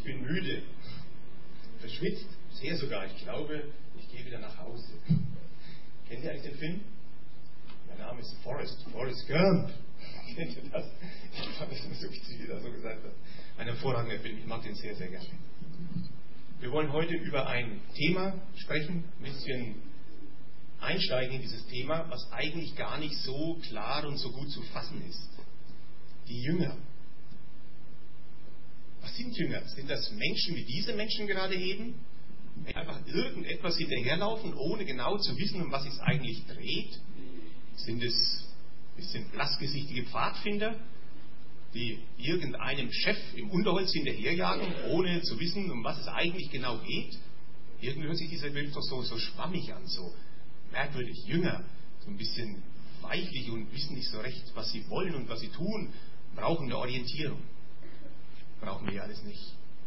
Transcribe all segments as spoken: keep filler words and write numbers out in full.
ich bin müde, verschwitzt, sehr sogar, ich glaube, ich gehe wieder nach Hause. Kennt ihr eigentlich den Film? Mein Name ist Forrest, Forrest Gump. Kennt ihr das? Ich fand das immer so witzig, wie er so gesagt hat. Ein hervorragender Film, ich mag den sehr, sehr gerne. Wir wollen heute über ein Thema sprechen, ein bisschen einsteigen in dieses Thema, was eigentlich gar nicht so klar und so gut zu fassen ist. Die Jünger. Was sind Jünger? Sind das Menschen wie diese Menschen gerade eben? Die einfach irgendetwas hinterherlaufen, ohne genau zu wissen, um was es eigentlich dreht? Sind es ein bisschen blassgesichtige Pfadfinder, die irgendeinem Chef im Unterholz hinterherjagen, ohne zu wissen, um was es eigentlich genau geht? Irgendwie hört sich dieser Begriff doch so, so schwammig an, so merkwürdig. Jünger, so ein bisschen weichlich und wissen nicht so recht, was sie wollen und was sie tun, brauchen eine Orientierung. Brauchen wir alles nicht.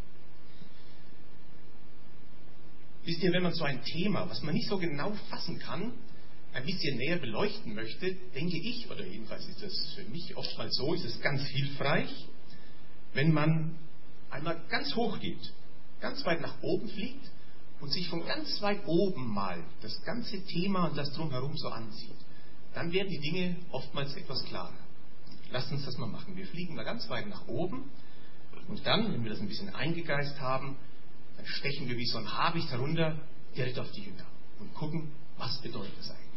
Wisst ihr, wenn man so ein Thema, was man nicht so genau fassen kann, ein bisschen näher beleuchten möchte, denke ich, oder jedenfalls ist das für mich oftmals so, ist es ganz hilfreich, wenn man einmal ganz hoch geht, ganz weit nach oben fliegt und sich von ganz weit oben mal das ganze Thema und das Drumherum so ansieht. Dann werden die Dinge oftmals etwas klarer. Lasst uns das mal machen. Wir fliegen mal ganz weit nach oben und dann, wenn wir das ein bisschen eingegeist haben, dann stechen wir wie so ein Habicht herunter direkt auf die Jünger und gucken, was bedeutet das eigentlich.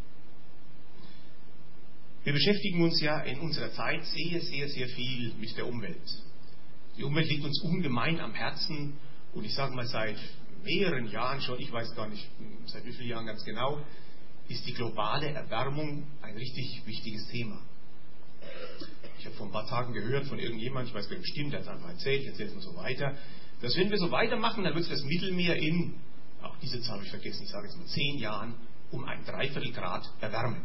Wir beschäftigen uns ja in unserer Zeit sehr, sehr, sehr viel mit der Umwelt. Die Umwelt liegt uns ungemein am Herzen und ich sage mal seit mehreren Jahren schon, ich weiß gar nicht seit wie vielen Jahren ganz genau, ist die globale Erwärmung ein richtig wichtiges Thema. Ich habe vor ein paar Tagen gehört von irgendjemand, ich weiß gar nicht, stimmt, der hat es einfach erzählt, ich erzähle es mal so weiter, dass wenn wir so weitermachen, dann wird sich das Mittelmeer in, auch diese Zahl habe ich vergessen, ich sage jetzt mal zehn Jahren, um ein Dreiviertel Grad erwärmen.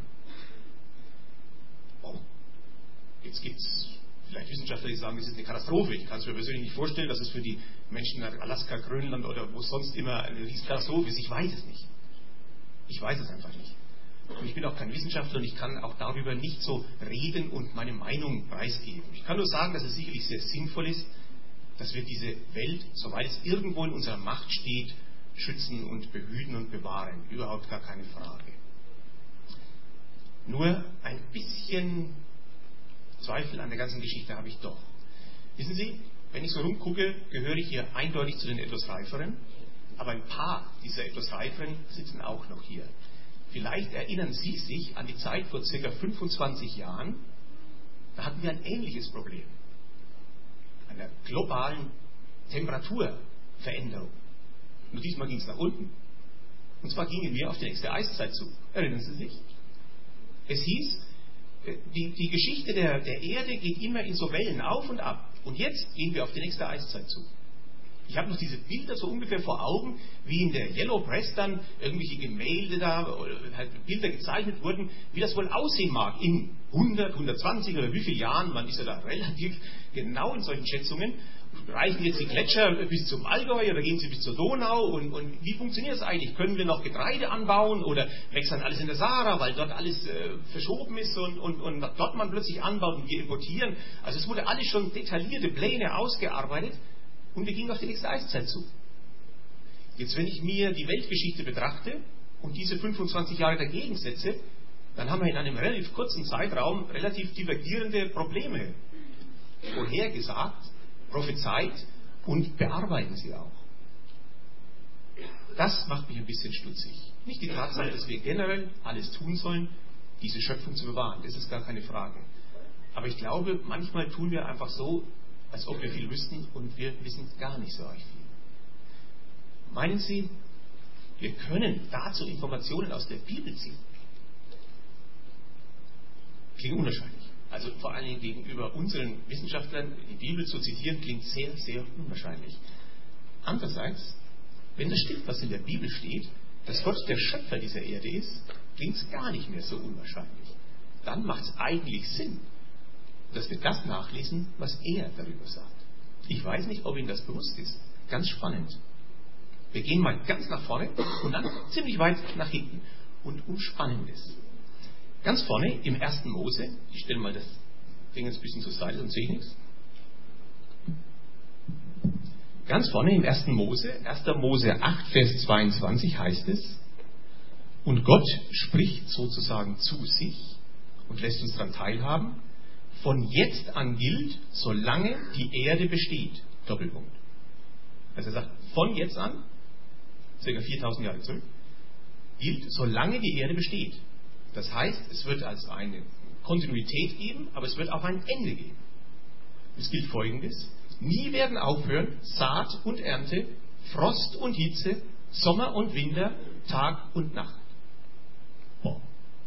Oh, jetzt gibt es vielleicht Wissenschaftler, die sagen, das ist eine Katastrophe. Ich kann es mir persönlich nicht vorstellen, dass es für die Menschen in Alaska, Grönland oder wo sonst immer eine riesige Katastrophe ist. Ich weiß es nicht. Ich weiß es einfach nicht. Und ich bin auch kein Wissenschaftler und ich kann auch darüber nicht so reden und meine Meinung preisgeben. Ich kann nur sagen, dass es sicherlich sehr sinnvoll ist, dass wir diese Welt, soweit es irgendwo in unserer Macht steht, schützen und behüten und bewahren. Überhaupt gar keine Frage. Nur ein bisschen Zweifel an der ganzen Geschichte habe ich doch. Wissen Sie, wenn ich so rumgucke, gehöre ich hier eindeutig zu den etwas Reiferen, aber ein paar dieser etwas Reiferen sitzen auch noch hier. Vielleicht erinnern Sie sich an die Zeit vor ca. fünfundzwanzig Jahren, da hatten wir ein ähnliches Problem. Einer globalen Temperaturveränderung. Nur diesmal ging es nach unten. Und zwar gingen wir auf die nächste Eiszeit zu. Erinnern Sie sich? Es hieß, die, die Geschichte der, der Erde geht immer in so Wellen auf und ab. Und jetzt gehen wir auf die nächste Eiszeit zu. Ich habe noch diese Bilder so ungefähr vor Augen, wie in der Yellow Press dann irgendwelche Gemälde da, oder halt Bilder gezeichnet wurden, wie das wohl aussehen mag in hundert, hundertzwanzig oder wie viele Jahren, man ist ja da relativ genau in solchen Schätzungen. Reichen jetzt die Gletscher bis zum Allgäu oder gehen sie bis zur Donau? Und, und wie funktioniert das eigentlich? Können wir noch Getreide anbauen oder wächst dann alles in der Sahara, weil dort alles äh, verschoben ist und, und, und dort man plötzlich anbaut und wir importieren? Also es wurde alles schon detaillierte Pläne ausgearbeitet und wir gingen auf die nächste Eiszeit zu. Jetzt, wenn ich mir die Weltgeschichte betrachte und diese fünfundzwanzig Jahre dagegen setze, dann haben wir in einem relativ kurzen Zeitraum relativ divergierende Probleme vorhergesagt, prophezeit und bearbeiten sie auch. Das macht mich ein bisschen stutzig. Nicht die Tatsache, dass wir generell alles tun sollen, diese Schöpfung zu bewahren. Das ist gar keine Frage. Aber ich glaube, manchmal tun wir einfach so, als ob wir viel wüssten und wir wissen gar nicht so recht viel. Meinen Sie, wir können dazu Informationen aus der Bibel ziehen? Klingt unwahrscheinlich. Also vor allen Dingen gegenüber unseren Wissenschaftlern, die Bibel zu zitieren, klingt sehr, sehr unwahrscheinlich. Andererseits, wenn das stimmt, was in der Bibel steht, dass Gott der Schöpfer dieser Erde ist, klingt es gar nicht mehr so unwahrscheinlich. Dann macht es eigentlich Sinn, dass wir das nachlesen, was er darüber sagt. Ich weiß nicht, ob Ihnen das bewusst ist. Ganz spannend. Wir gehen mal ganz nach vorne und dann ziemlich weit nach hinten. Und Umspannendes. Ganz vorne im ersten Mose, ich stelle mal das Ding jetzt ein bisschen zur Seite, sonst sehe ich nichts. Ganz vorne im ersten Mose, erster Mose acht, Vers zweiundzwanzig heißt es, und Gott spricht sozusagen zu sich und lässt uns daran teilhaben, von jetzt an gilt, solange die Erde besteht. Doppelpunkt. Also er sagt, von jetzt an, ca. viertausend Jahre zurück, gilt, solange die Erde besteht. Das heißt, es wird also eine Kontinuität geben, aber es wird auch ein Ende geben. Es gilt Folgendes: Nie werden aufhören Saat und Ernte, Frost und Hitze, Sommer und Winter, Tag und Nacht. Boah.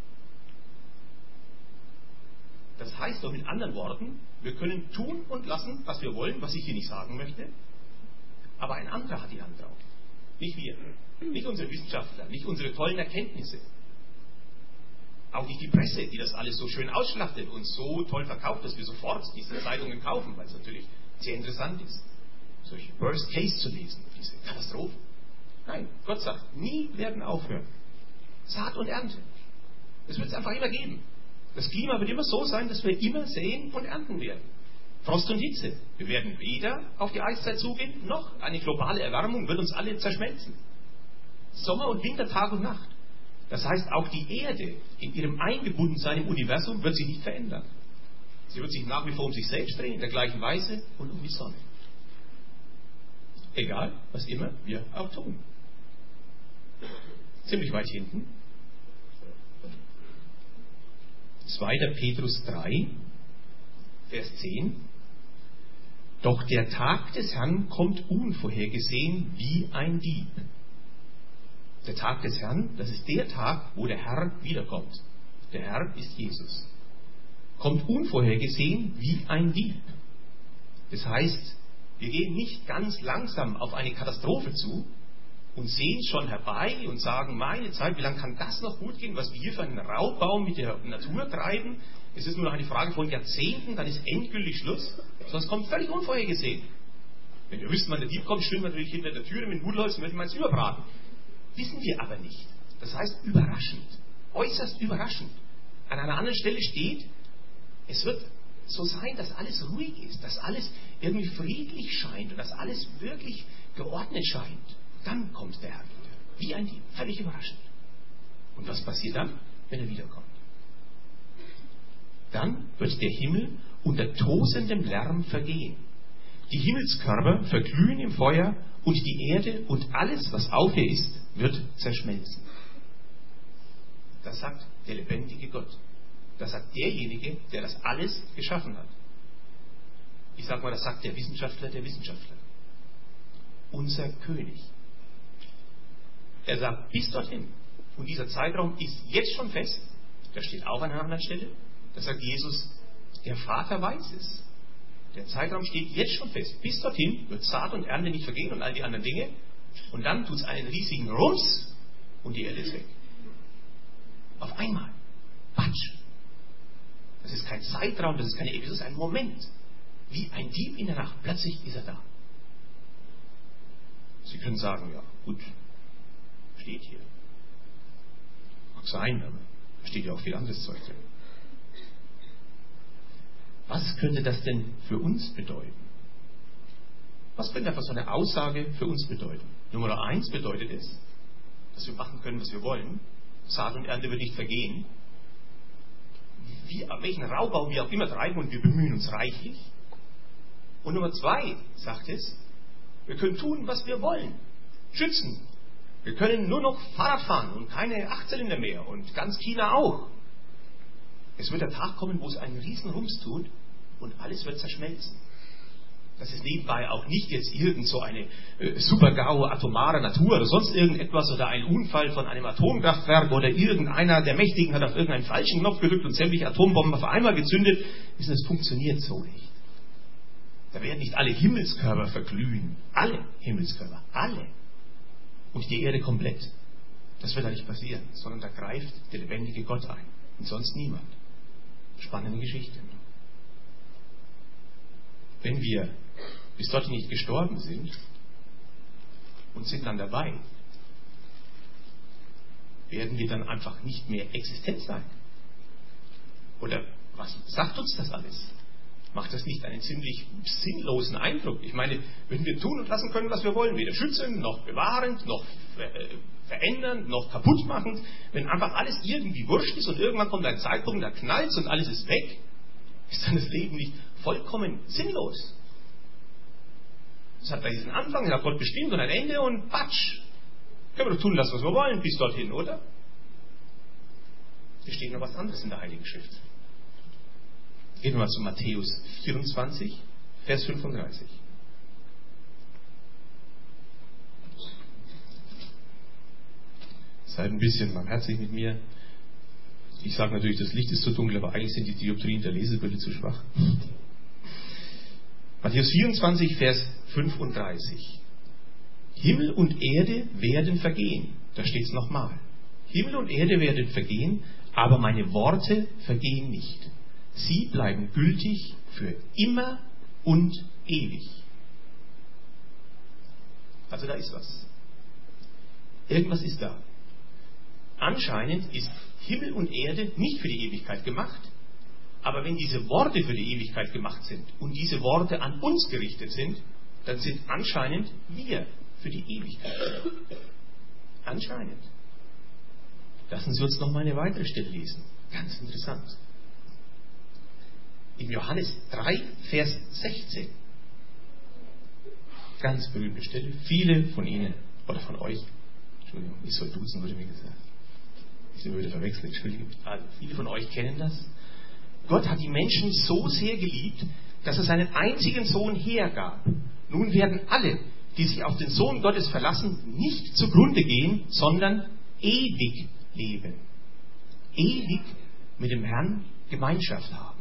Das heißt doch mit anderen Worten, wir können tun und lassen, was wir wollen, was ich hier nicht sagen möchte, aber ein anderer hat die Hand drauf. Nicht wir, nicht unsere Wissenschaftler, nicht unsere tollen Erkenntnisse. Auch nicht die Presse, die das alles so schön ausschlachtet und so toll verkauft, dass wir sofort diese Zeitungen kaufen, weil es natürlich sehr interessant ist, solche Worst Case zu lesen, diese Katastrophen. Nein, Gott sagt, nie werden aufhören. Saat und Ernte. Das wird es einfach immer geben. Das Klima wird immer so sein, dass wir immer säen und ernten werden. Frost und Hitze. Wir werden weder auf die Eiszeit zugehen, noch eine globale Erwärmung wird uns alle zerschmelzen. Sommer und Winter, Tag und Nacht. Das heißt, auch die Erde in ihrem Eingebundensein im Universum wird sich nicht verändern. Sie wird sich nach wie vor um sich selbst drehen, in der gleichen Weise und um die Sonne. Egal, was immer wir auch tun. Ziemlich weit hinten. zweiter Petrus drei, Vers zehn. Doch der Tag des Herrn kommt unvorhergesehen wie ein Dieb. Der Tag des Herrn, das ist der Tag, wo der Herr wiederkommt. Der Herr ist Jesus. Kommt unvorhergesehen wie ein Dieb. Das heißt, wir gehen nicht ganz langsam auf eine Katastrophe zu und sehen schon herbei und sagen, meine Zeit, wie lange kann das noch gut gehen, was wir hier für einen Raubbau mit der Natur treiben? Es ist nur noch eine Frage von Jahrzehnten, dann ist endgültig Schluss. Sonst kommt völlig unvorhergesehen. Wenn wir wüssten, wann der Dieb kommt, stehen wir natürlich hinter der Türe mit Nudelholz und würden mal überbraten. Wissen wir aber nicht. Das heißt überraschend, äußerst überraschend. An einer anderen Stelle steht, es wird so sein, dass alles ruhig ist, dass alles irgendwie friedlich scheint und dass alles wirklich geordnet scheint. Dann kommt der Herr wieder. Wie ein Dieb, völlig überraschend. Und was passiert dann, wenn er wiederkommt? Dann wird der Himmel unter tosendem Lärm vergehen. Die Himmelskörper verglühen im Feuer und die Erde und alles, was auf ihr ist, wird zerschmelzen. Das sagt der lebendige Gott. Das sagt derjenige, der das alles geschaffen hat. Ich sage mal, das sagt der Wissenschaftler der Wissenschaftler. Unser König. Er sagt, bis dorthin. Und dieser Zeitraum ist jetzt schon fest. Das steht auch an einer anderen Stelle. Da sagt Jesus, der Vater weiß es. Der Zeitraum steht jetzt schon fest. Bis dorthin wird Saat und Ernte nicht vergehen und all die anderen Dinge. Und dann tut es einen riesigen Rums und die Erde ist weg. Auf einmal. Patsch. Das ist kein Zeitraum, das ist keine Ewigkeit, das ist ein Moment. Wie ein Dieb in der Nacht. Plötzlich ist er da. Sie können sagen, ja, gut, steht hier. Mag sein, aber da steht ja auch viel anderes Zeug drin. Was könnte das denn für uns bedeuten? Was könnte einfach so eine Aussage für uns bedeuten? Nummer eins bedeutet es, dass wir machen können, was wir wollen. Saat und Ernte wird nicht vergehen. Wie, welchen Raubbau wir auch immer treiben und wir bemühen uns reichlich. Und Nummer zwei sagt es, wir können tun, was wir wollen. Schützen. Wir können nur noch Fahrrad fahren und keine Achtzylinder mehr und ganz China auch. Es wird der Tag kommen, wo es einen riesen Rums tut und alles wird zerschmelzen. Das ist nebenbei auch nicht jetzt irgend so eine äh, super-GAU atomare Natur oder sonst irgendetwas oder ein Unfall von einem Atomkraftwerk oder irgendeiner der Mächtigen hat auf irgendeinen falschen Knopf gedrückt und sämtliche Atombomben auf einmal gezündet. Das funktioniert so nicht. Da werden nicht alle Himmelskörper verglühen. Alle Himmelskörper. Alle. Und die Erde komplett. Das wird da nicht passieren, sondern da greift der lebendige Gott ein. Und sonst niemand. Spannende Geschichte. Wenn wir bis dorthin nicht gestorben sind und sind dann dabei, werden wir dann einfach nicht mehr existent sein. Oder was sagt uns das alles? Macht das nicht einen ziemlich sinnlosen Eindruck? Ich meine, wenn wir tun und lassen können, was wir wollen, weder schützend, noch bewahrend, noch äh, verändernd, noch kaputt machend, wenn einfach alles irgendwie wurscht ist und irgendwann kommt ein Zeitpunkt, da knallt und alles ist weg, ist dann das Leben nicht vollkommen sinnlos? Es hat da diesen Anfang, das hat Gott bestimmt und ein Ende und patsch. Können wir doch tun lassen, was wir wollen, bis dorthin, oder? Hier steht noch was anderes in der Heiligen Schrift. Gehen wir mal zu Matthäus vierundzwanzig, Vers fünfunddreißig. Seid ein bisschen barmherzig mit mir. Ich sage natürlich, das Licht ist zu dunkel, aber eigentlich sind die Dioptrien der Lesebrille zu schwach. Matthäus vierundzwanzig, Vers fünfunddreißig. Himmel und Erde werden vergehen. Da steht es nochmal. Himmel und Erde werden vergehen, aber meine Worte vergehen nicht. Sie bleiben gültig für immer und ewig. Also da ist was. Irgendwas ist da. Anscheinend ist Himmel und Erde nicht für die Ewigkeit gemacht, aber wenn diese Worte für die Ewigkeit gemacht sind und diese Worte an uns gerichtet sind, dann sind anscheinend wir für die Ewigkeit. Anscheinend. Lassen Sie uns noch mal eine weitere Stelle lesen. Ganz interessant. In Johannes drei, Vers sechzehn. Ganz berühmte Stelle. Viele von Ihnen, oder von euch, Entschuldigung, ich soll duzen, wurde mir gesagt. Ich würde verwechseln, Entschuldigung. Also, viele von euch kennen das. Gott hat die Menschen so sehr geliebt, dass er seinen einzigen Sohn hergab. Nun werden alle, die sich auf den Sohn Gottes verlassen, nicht zugrunde gehen, sondern ewig leben. Ewig mit dem Herrn Gemeinschaft haben.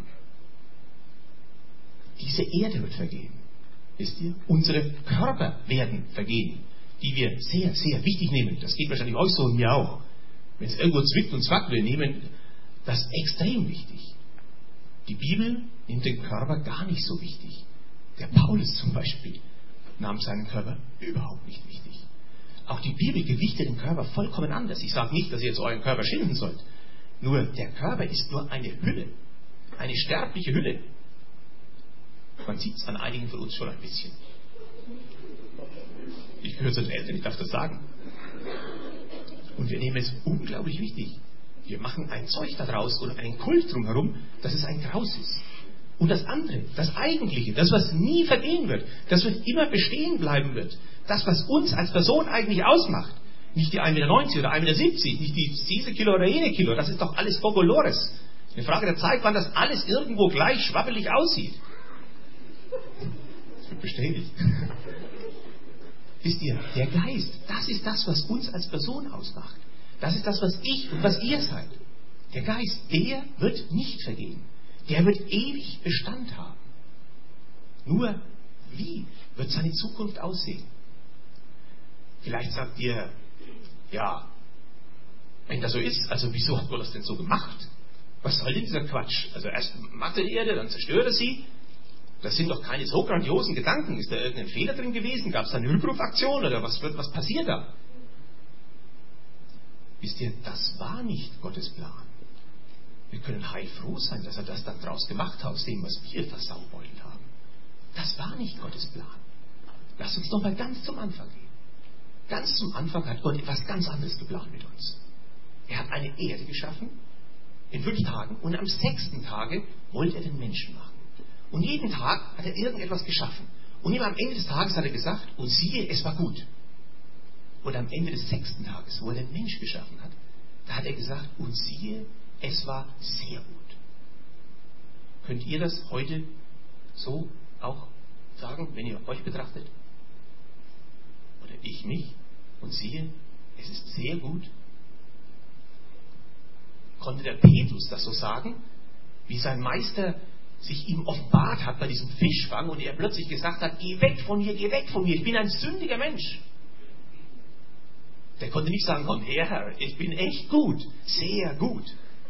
Diese Erde wird vergehen. Wisst ihr? Unsere Körper werden vergehen, die wir sehr, sehr wichtig nehmen. Das geht wahrscheinlich euch so und mir auch. Wenn es irgendwo zwickt und zwackt, wir nehmen das extrem wichtig. Die Bibel nimmt den Körper gar nicht so wichtig. Der Paulus zum Beispiel nahm seinen Körper überhaupt nicht wichtig. Auch die Bibel gewichtet den Körper vollkommen anders. Ich sage nicht, dass ihr jetzt euren Körper schinden sollt. Nur der Körper ist nur eine Hülle. Eine sterbliche Hülle. Man sieht es an einigen von uns schon ein bisschen. Ich gehöre zu den Eltern, ich darf das sagen. Und wir nehmen es unglaublich wichtig. Wir machen ein Zeug daraus oder einen Kult drumherum, dass es ein Graus ist. Und das andere, das Eigentliche, das, was nie vergehen wird, das, was immer bestehen bleiben wird, das, was uns als Person eigentlich ausmacht, nicht die ein Meter neunzig oder ein Meter siebzig, nicht die diese Kilo oder jene Kilo, das ist doch alles Bogolores. Eine Frage der Zeit, wann das alles irgendwo gleich schwabbelig aussieht. Das wird bestätigt. Wisst ihr, der Geist, das ist das, was uns als Person ausmacht. Das ist das, was ich und was ihr seid. Der Geist, der wird nicht vergehen. Der wird ewig Bestand haben. Nur, wie wird seine Zukunft aussehen? Vielleicht sagt ihr, ja, wenn das so ist, also wieso hat Gott das denn so gemacht? Was soll denn dieser Quatsch? Also erst macht er die Erde, dann zerstört er sie. Das sind doch keine so grandiosen Gedanken. Ist da irgendein Fehler drin gewesen? Gab es da eine Rückrufaktion oder was, wird, was passiert da? Wisst ihr, das war nicht Gottes Plan. Wir können heilfroh sein, dass er das dann draus gemacht hat, aus dem, was wir versaubeult haben. Das war nicht Gottes Plan. Lasst uns doch mal ganz zum Anfang gehen. Ganz zum Anfang hat Gott etwas ganz anderes geplant mit uns. Er hat eine Erde geschaffen in fünf Tagen und am sechsten Tage wollte er den Menschen machen. Und jeden Tag hat er irgendetwas geschaffen. Und immer am Ende des Tages hat er gesagt, und siehe, es war gut. Und am Ende des sechsten Tages, wo er den Mensch geschaffen hat, da hat er gesagt, und siehe, es war sehr gut. Könnt ihr das heute so auch sagen, wenn ihr euch betrachtet? Oder ich mich? Und siehe, es ist sehr gut. Konnte der Petrus das so sagen, wie sein Meister sich ihm offenbart hat bei diesem Fischfang und er plötzlich gesagt hat, geh weg von mir, geh weg von mir, ich bin ein sündiger Mensch. Der konnte nicht sagen, komm her, Herr, ich bin echt gut, sehr gut.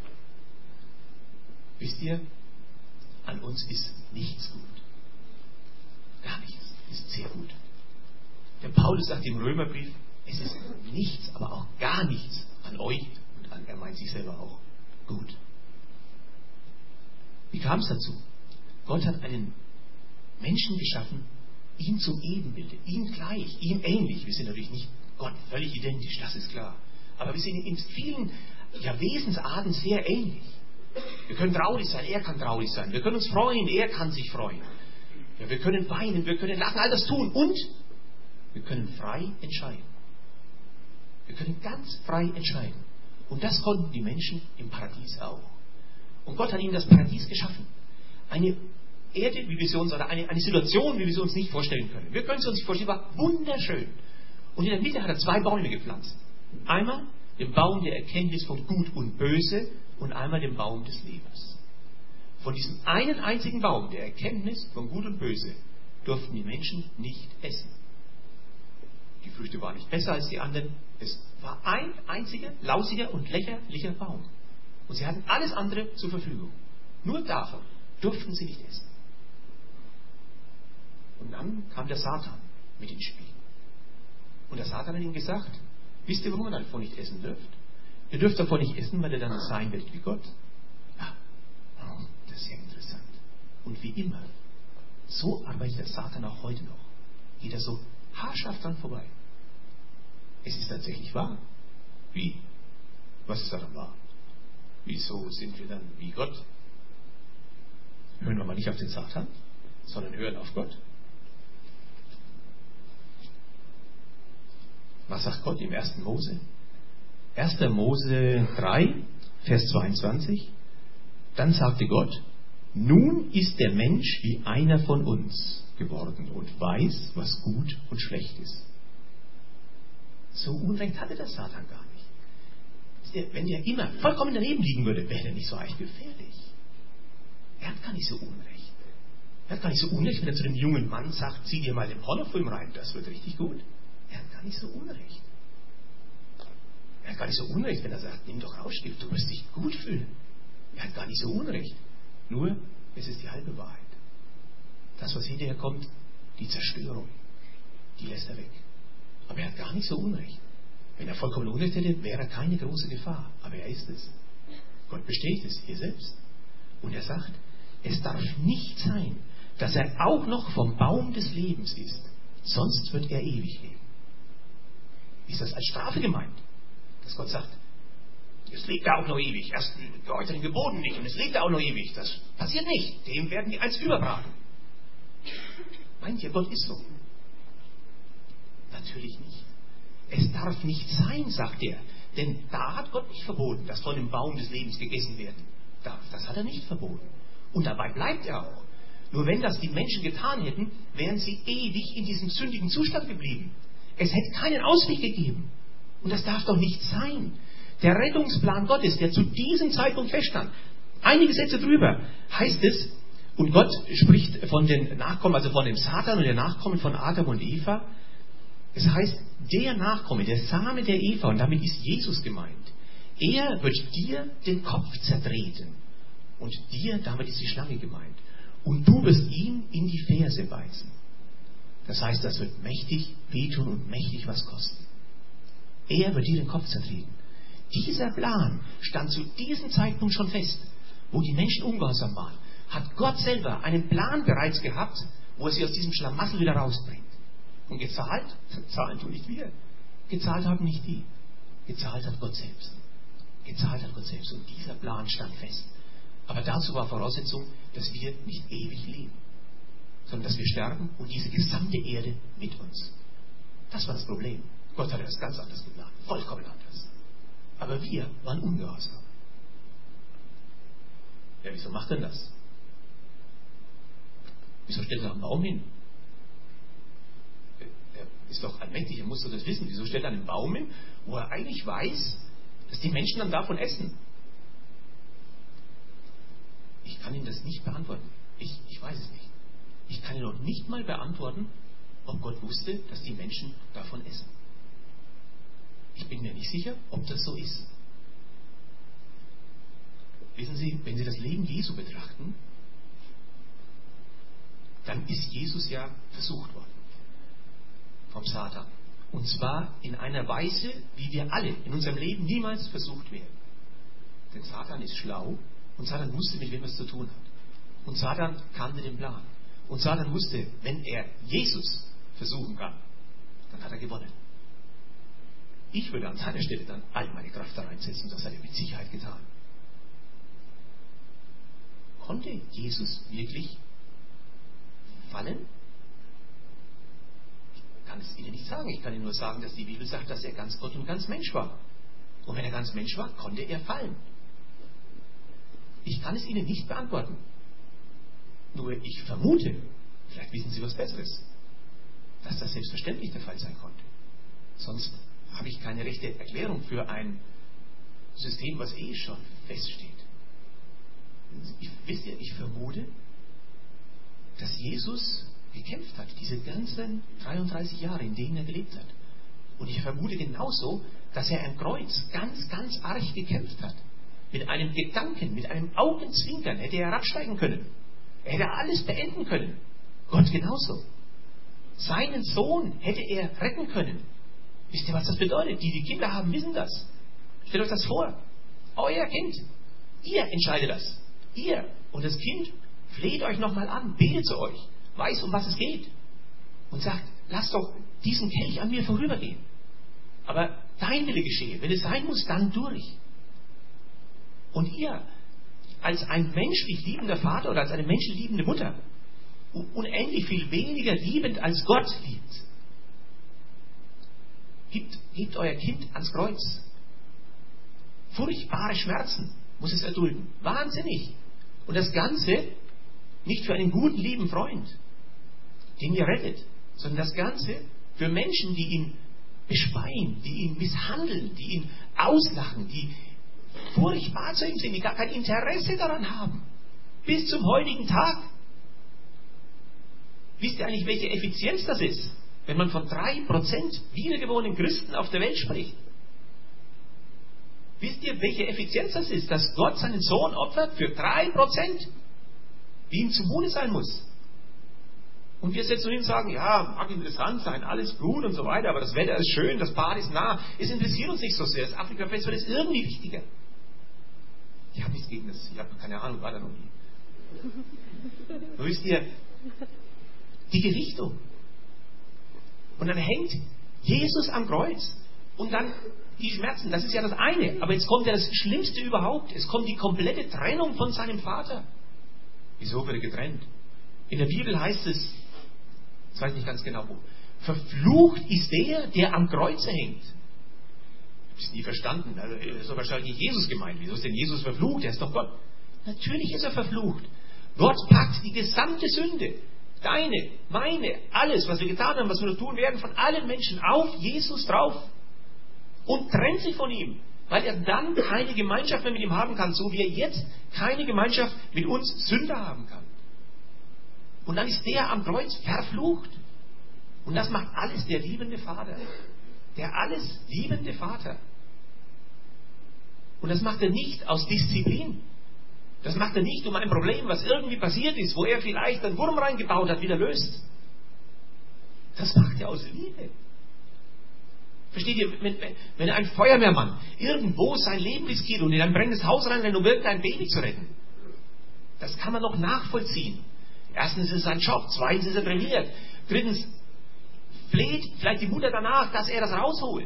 Wisst ihr, an uns ist nichts gut. Gar nichts, ist sehr gut. Der Paulus sagt im Römerbrief, es ist nichts, aber auch gar nichts an euch und an, er meint sich selber auch, gut. Wie kam es dazu? Gott hat einen Menschen geschaffen, ihm zum Ebenbilde, ihm gleich, ihm ähnlich. Wir sind natürlich nicht Gott völlig identisch, das ist klar. Aber wir sind in vielen ja, Wesensarten sehr ähnlich. Wir können traurig sein, er kann traurig sein. Wir können uns freuen, er kann sich freuen. Ja, wir können weinen, wir können lachen, all das tun. Und wir können frei entscheiden. Wir können ganz frei entscheiden. Und das konnten die Menschen im Paradies auch. Und Gott hat ihnen das Paradies geschaffen. Eine Erde, wie wir sie uns, oder eine, eine Situation, wie wir sie uns nicht vorstellen können. Wir können es uns nicht vorstellen, war wunderschön. Und in der Mitte hat er zwei Bäume gepflanzt. Einmal den Baum der Erkenntnis von Gut und Böse und einmal den Baum des Lebens. Von diesem einen einzigen Baum der Erkenntnis von Gut und Böse durften die Menschen nicht essen. Die Früchte waren nicht besser als die anderen. Es war ein einziger, lausiger und lächerlicher Baum. Und sie hatten alles andere zur Verfügung. Nur davon durften sie nicht essen. Und dann kam der Satan mit ins Spiel. Und der Satan hat ihnen gesagt, wisst ihr, warum ihr davon nicht essen dürft? Ihr dürft davon nicht essen, weil ihr dann sein werdet wie Gott. Ja, oh, das ist ja interessant. Und wie immer, so arbeitet der Satan auch heute noch. Geht er so haarscharf dran vorbei. Es ist tatsächlich wahr. Wie? Was ist daran wahr? Wieso sind wir dann wie Gott? Hören wir mal nicht auf den Satan, sondern hören auf Gott. Was sagt Gott im ersten Mose? erster Mose drei, Vers zweiundzwanzig. Dann sagte Gott, nun ist der Mensch wie einer von uns geworden und weiß, was gut und schlecht ist. So Unrecht hatte der Satan gar nicht. Wenn der immer vollkommen daneben liegen würde, wäre er nicht so echt gefährlich. Er hat gar nicht so Unrecht. Er hat gar nicht so Unrecht, wenn er zu dem jungen Mann sagt, zieh dir mal den Pornofilm rein, das wird richtig gut. Er hat gar nicht so Unrecht. Er hat gar nicht so Unrecht, wenn er sagt, nimm doch Rauschgift, du wirst dich gut fühlen. Er hat gar nicht so Unrecht. Nur, es ist die halbe Wahrheit. Das, was hinterher kommt, die Zerstörung, die lässt er weg. Aber er hat gar nicht so Unrecht. Wenn er vollkommen Unrecht hätte, wäre er keine große Gefahr. Aber er ist es. Gott bestätigt es hier selbst. Und er sagt, es darf nicht sein, dass er auch noch vom Baum des Lebens isst. Sonst wird er ewig leben. Ist das als Strafe gemeint? Dass Gott sagt, es lebt er auch noch ewig. Erst gehorcht er den Geboten nicht und es lebt er auch noch ewig. Das passiert nicht. Dem werden die eins überbraten. Meint ihr, Gott ist so? Natürlich nicht. Es darf nicht sein, sagt er. Denn da hat Gott nicht verboten, dass von dem Baum des Lebens gegessen werden darf. Das hat er nicht verboten. Und dabei bleibt er auch. Nur wenn das die Menschen getan hätten, wären sie ewig in diesem sündigen Zustand geblieben. Es hätte keinen Ausweg gegeben. Und das darf doch nicht sein. Der Rettungsplan Gottes, der zu diesem Zeitpunkt feststand, einige Sätze drüber, heißt es, und Gott spricht von den Nachkommen, also von dem Satan und den Nachkommen von Adam und Eva. Es heißt, der Nachkomme, der Same der Eva, und damit ist Jesus gemeint, er wird dir den Kopf zertreten. Und dir, damit ist die Schlange gemeint. Und du wirst ihm in die Ferse beißen. Das heißt, das wird mächtig wehtun und mächtig was kosten. Er wird dir den Kopf zertreten. Dieser Plan stand zu diesem Zeitpunkt schon fest, wo die Menschen ungehorsam waren. Hat Gott selber einen Plan bereits gehabt, wo er sie aus diesem Schlamassel wieder rausbringt. Und gezahlt, zahlen tun nicht wir. Gezahlt haben nicht die. Gezahlt hat Gott selbst. Gezahlt hat Gott selbst. Und dieser Plan stand fest. Aber dazu war Voraussetzung, dass wir nicht ewig leben, sondern dass wir sterben und diese gesamte Erde mit uns. Das war das Problem. Gott hatte das ganz anders geplant. Vollkommen anders. Aber wir waren ungehorsam. Ja, wieso macht denn das? Wieso stellt er einen Baum hin? Er ist doch allmächtig, er muss doch das wissen. Wieso stellt er einen Baum hin, wo er eigentlich weiß, dass die Menschen dann davon essen? Ich kann Ihnen das nicht beantworten. Ich, ich weiß es nicht. Ich kann Ihnen noch nicht mal beantworten, ob Gott wusste, dass die Menschen davon essen. Ich bin mir nicht sicher, ob das so ist. Wissen Sie, wenn Sie das Leben Jesu betrachten, dann ist Jesus ja versucht worden vom Satan. Und zwar in einer Weise, wie wir alle in unserem Leben niemals versucht werden. Denn Satan ist schlau und Satan wusste, mit wem er es zu tun hat. Und Satan kannte den Plan. Und Satan wusste, wenn er Jesus versuchen kann, dann hat er gewonnen. Ich würde an seiner Stelle dann all meine Kraft da reinsetzen. Das hat er mit Sicherheit getan. Konnte Jesus wirklich fallen? Ich kann es Ihnen nicht sagen. Ich kann Ihnen nur sagen, dass die Bibel sagt, dass er ganz Gott und ganz Mensch war. Und wenn er ganz Mensch war, konnte er fallen. Ich kann es Ihnen nicht beantworten. Nur ich vermute, vielleicht wissen Sie was Besseres, dass das selbstverständlich der Fall sein konnte. Sonst habe ich keine rechte Erklärung für ein System, was eh schon feststeht. Ich, wisst ihr, ich vermute, dass Jesus gekämpft hat, diese ganzen dreiunddreißig Jahre, in denen er gelebt hat. Und ich vermute genauso, dass er am Kreuz ganz, ganz arg gekämpft hat. Mit einem Gedanken, mit einem Augenzwinkern hätte er herabsteigen können. Er hätte alles beenden können. Gott genauso. Seinen Sohn hätte er retten können. Wisst ihr, was das bedeutet? Die, die Kinder haben, wissen das. Stellt euch das vor. Euer Kind. Ihr entscheidet das. Ihr. Und das Kind fleht euch nochmal an, betet zu euch, weiß, um was es geht. Und sagt, lasst doch diesen Kelch an mir vorübergehen. Aber dein Wille geschehe. Wenn es sein muss, dann durch. Und ihr, als ein menschlich liebender Vater oder als eine menschlich liebende Mutter, unendlich viel weniger liebend als Gott liebt, gebt, gebt euer Kind ans Kreuz. Furchtbare Schmerzen muss es erdulden. Wahnsinnig. Und das Ganze nicht für einen guten, lieben Freund, den ihr rettet, sondern das Ganze für Menschen, die ihn bespeien, die ihn misshandeln, die ihn auslachen, die furchtbar zu ihm sind, die gar kein Interesse daran haben. Bis zum heutigen Tag. Wisst ihr eigentlich, welche Effizienz das ist, wenn man von drei Prozent wiedergeborenen Christen auf der Welt spricht? Wisst ihr, welche Effizienz das ist, dass Gott seinen Sohn opfert für drei Prozent, wie ihm zumute sein muss? Und wir setzen hin und sagen, ja, mag interessant sein, alles gut und so weiter, aber das Wetter ist schön, das Bad ist nah. Es interessiert uns nicht so sehr. Das Afrika-Festival ist irgendwie wichtiger. Ich habe nichts gegen das. Ich habe keine Ahnung, war da noch nie. Nur wisst ihr, die Gewichtung. Und dann hängt Jesus am Kreuz. Und dann die Schmerzen, das ist ja das eine. Aber jetzt kommt ja das Schlimmste überhaupt. Es kommt die komplette Trennung von seinem Vater. Wieso wird er getrennt? In der Bibel heißt es, ich weiß nicht ganz genau wo, verflucht ist der, der am Kreuze hängt. Ich habe es nie verstanden. Also ist doch wahrscheinlich nicht Jesus gemeint. Wieso ist denn Jesus verflucht? Er ist doch Gott. Natürlich ist er verflucht. Gott packt die gesamte Sünde, deine, meine, alles, was wir getan haben, was wir noch tun werden, von allen Menschen auf Jesus drauf und trennt sich von ihm, weil er dann keine Gemeinschaft mehr mit ihm haben kann, so wie er jetzt keine Gemeinschaft mit uns Sünder haben kann. Und dann ist der am Kreuz verflucht. Und das macht alles der liebende Vater. Der alles liebende Vater. Und das macht er nicht aus Disziplin. Das macht er nicht, um ein Problem, was irgendwie passiert ist, wo er vielleicht einen Wurm reingebaut hat, wieder löst. Das macht er aus Liebe. Versteht ihr, wenn, wenn ein Feuerwehrmann irgendwo sein Leben riskiert und in ein brennendes Haus reinrennt, um irgendein Baby zu retten, das kann man noch nachvollziehen. Erstens ist es sein Job, zweitens ist er trainiert, drittens fleht vielleicht die Mutter danach, dass er das rausholt.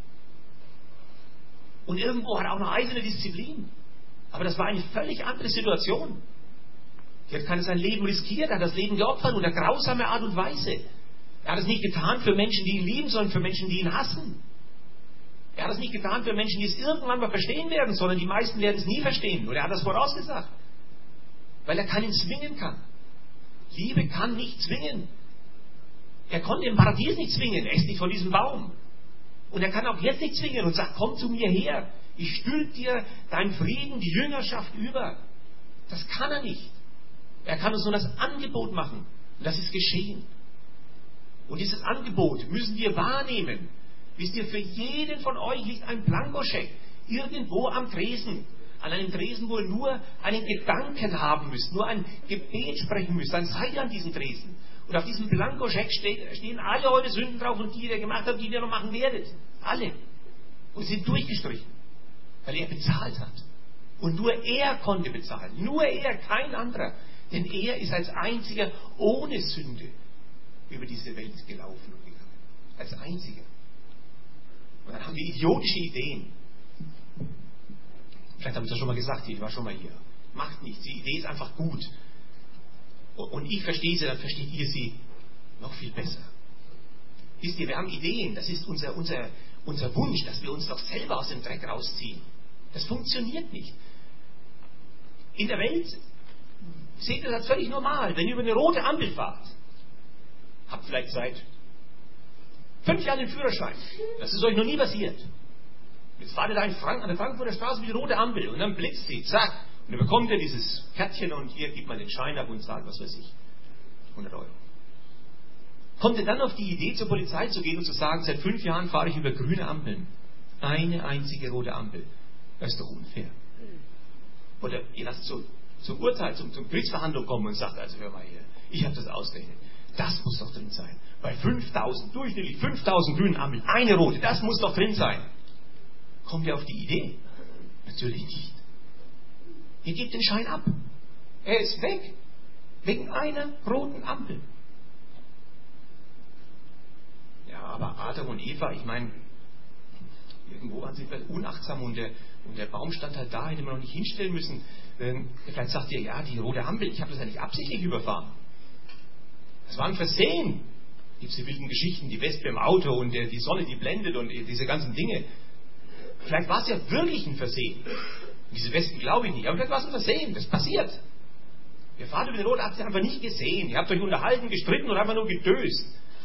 Und irgendwo hat er auch eine eiserne Disziplin. Aber das war eine völlig andere Situation. Er hat keine sein Leben riskiert, er hat das Leben geopfert unter grausamer Art und Weise. Er hat es nicht getan für Menschen, die ihn lieben, sondern für Menschen, die ihn hassen. Er hat es nicht getan für Menschen, die es irgendwann mal verstehen werden, sondern die meisten werden es nie verstehen. Und er hat das vorausgesagt. Weil er keinen zwingen kann. Liebe kann nicht zwingen. Er konnte im Paradies nicht zwingen, ess nicht von diesem Baum. Und er kann auch jetzt nicht zwingen und sagt, komm zu mir her. Ich stülp dir deinen Frieden, die Jüngerschaft über. Das kann er nicht. Er kann uns nur das Angebot machen. Und das ist geschehen. Und dieses Angebot müssen wir wahrnehmen. Wisst ihr, für jeden von euch liegt ein Blankoscheck irgendwo am Tresen. An einem Tresen, wo ihr nur einen Gedanken haben müsst, nur ein Gebet sprechen müsst. Dann seid ihr an diesem Tresen. Und auf diesem Blankoscheck stehen alle eure Sünden drauf und die, die ihr gemacht habt, die ihr noch machen werdet. Alle. Und sie sind durchgestrichen. Weil er bezahlt hat. Und nur er konnte bezahlen. Nur er, kein anderer. Denn er ist als einziger ohne Sünde über diese Welt gelaufen und gegangen. Als einziger. Und dann haben wir idiotische Ideen. Vielleicht haben Sie das schon mal gesagt, ich war schon mal hier. Macht nichts, die Idee ist einfach gut. Und ich verstehe sie, dann versteht ihr sie noch viel besser. Wisst ihr, wir haben Ideen, das ist unser, unser, unser Wunsch, dass wir uns doch selber aus dem Dreck rausziehen. Das funktioniert nicht. In der Welt seht ihr das völlig normal, wenn ihr über eine rote Ampel fahrt. Habt vielleicht seit fünf Jahren den Führerschein. Das ist euch noch nie passiert. Jetzt fahrt ihr da in Frank- an der Frankfurter Straße mit der rote Ampel und dann blitzt sie, zack. Und dann bekommt ihr dieses Kärtchen und hier gibt man den Schein ab und zahlt, was weiß ich, hundert Euro. Kommt ihr dann auf die Idee, zur Polizei zu gehen und zu sagen, seit fünf Jahren fahre ich über grüne Ampeln. Eine einzige rote Ampel. Das ist doch unfair. Oder ihr lasst so zum Urteil, zum, zum Gerichtsverhandlung kommen und sagt, also hör mal hier, ich habe das ausgerechnet. Das muss doch drin sein. Bei fünftausend, durchschnittlich fünftausend grünen Ampeln, eine rote, das muss doch drin sein. Kommt ihr auf die Idee? Natürlich nicht. Ihr gebt den Schein ab. Er ist weg. Wegen einer roten Ampel. Ja, aber Adam und Eva, ich meine, irgendwo waren sie vielleicht unachtsam und der, und der Baum stand halt da, hätte man noch nicht hinstellen müssen. Ähm, vielleicht sagt ihr, ja, die rote Ampel, ich habe das ja nicht absichtlich überfahren. Das war ein Versehen. Gibt es die wilden Geschichten, die Wespe im Auto und der, die Sonne, die blendet und diese ganzen Dinge. Vielleicht war es ja wirklich ein Versehen. Diese Wespen glaube ich nicht, aber vielleicht war es ein Versehen, das passiert. Ihr fahrt über den roten, habt ihr einfach nicht gesehen. Ihr habt euch unterhalten, gestritten und einfach nur gedöst.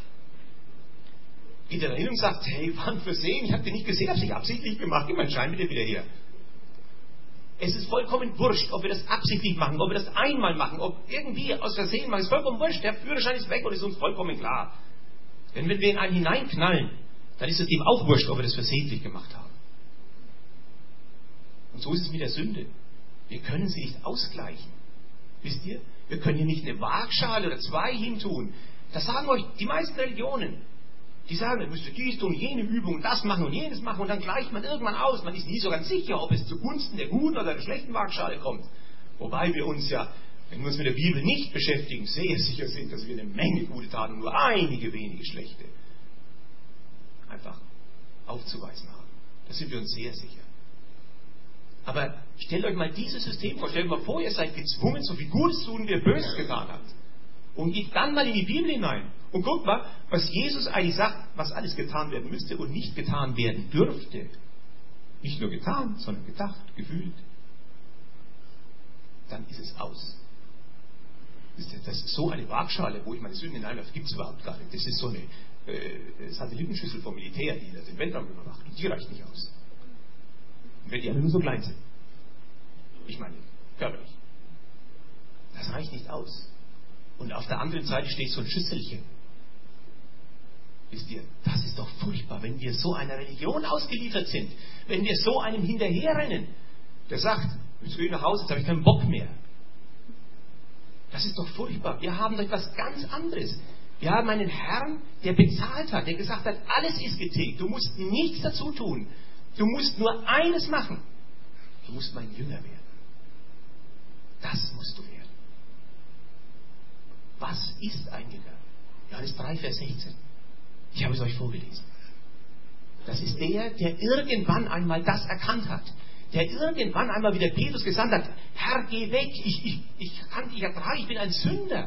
Geht ihr da hin und sagt, hey, war ein Versehen, ich habe den nicht gesehen, habe es nicht absichtlich gemacht, gib meinen Schein bitte wieder her. Es ist vollkommen wurscht, ob wir das absichtlich machen, ob wir das einmal machen, ob irgendwie aus Versehen machen, ist vollkommen wurscht. Der Führerschein ist weg und ist uns vollkommen klar. Denn wenn wir in einen hineinknallen, dann ist es dem auch wurscht, ob wir das versehentlich gemacht haben. Und so ist es mit der Sünde. Wir können sie nicht ausgleichen. Wisst ihr? Wir können hier nicht eine Waagschale oder zwei hintun. Das sagen euch die meisten Religionen. Die sagen, ihr müsst dies tun, jene Übung, das machen und jenes machen und dann gleicht man irgendwann aus. Man ist nie so ganz sicher, ob es zugunsten der guten oder der schlechten Waagschale kommt. Wobei wir uns ja, wenn wir uns mit der Bibel nicht beschäftigen, sehr sicher sind, dass wir eine Menge gute Taten und nur einige wenige schlechte einfach aufzuweisen haben. Da sind wir uns sehr sicher. Aber stellt euch mal dieses System vor. Stellt euch mal vor, ihr seid gezwungen, so viel Gutes zu tun, wie ihr Böses getan habt. Und geht dann mal in die Bibel hinein. Und guckt mal, was Jesus eigentlich sagt, was alles getan werden müsste und nicht getan werden dürfte. Nicht nur getan, sondern gedacht, gefühlt. Dann ist es aus. Das ist so eine Waagschale, wo ich meine Sünden hineinwerfe, gibt es überhaupt gar nicht. Das ist so eine äh, Satellitenschüssel vom Militär, die das im Weltraum überwacht. Und die reicht nicht aus. Und wenn die alle nur so klein sind. Ich meine, körperlich. Das reicht nicht aus. Und auf der anderen Seite steht so ein Schüsselchen. Wisst ihr, das ist doch furchtbar, wenn wir so einer Religion ausgeliefert sind. Wenn wir so einem hinterherrennen, der sagt, jetzt gehe ich nach Hause, jetzt habe ich keinen Bock mehr. Das ist doch furchtbar. Wir haben doch etwas ganz anderes. Wir haben einen Herrn, der bezahlt hat, der gesagt hat, alles ist getilgt. Du musst nichts dazu tun. Du musst nur eines machen. Du musst mein Jünger werden. Das musst du werden. Was ist ein Jünger? Johannes drei, Vers sechzehn. Ich habe es euch vorgelesen. Das ist der, der irgendwann einmal das erkannt hat. Der irgendwann einmal, wie der Petrus gesandt hat, Herr, geh weg, ich, ich, ich kann dich ertragen, ich bin ein Sünder.